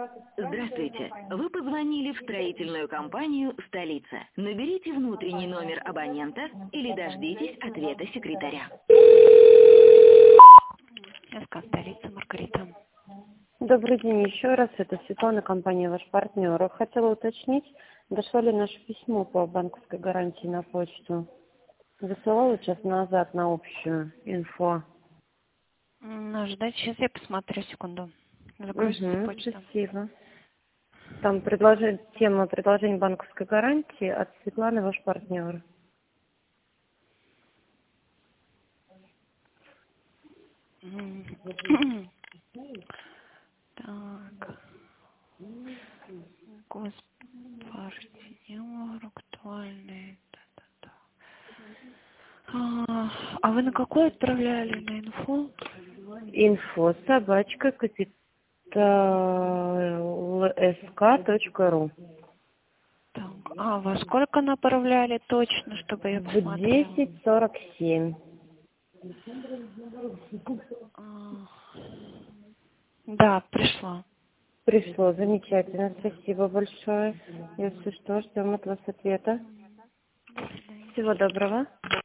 Здравствуйте. Вы позвонили в строительную компанию «Столица». Наберите внутренний номер абонента или дождитесь ответа секретаря. СК «Столица», Маргарита. Добрый день еще раз. Это Светлана, компания «Ваш партнер». Хотела уточнить, дошло ли наше письмо по банковской гарантии на почту. Высылала час назад на общую инфо. Ждать, сейчас я посмотрю, секунду. Загрузится почта. Спасибо. Там тема предложения банковской гарантии от Светланы, ваш партнер. Так. Госпартнер актуальный. А вы на какой отправляли? На инфо? Инфо собачка капитал.sk.ру. Так. Во сколько направляли точно, чтобы я В посмотрела? 10:47. Да, пришло. Пришло, замечательно, спасибо большое. Если что, ждем от вас ответа. Всего доброго.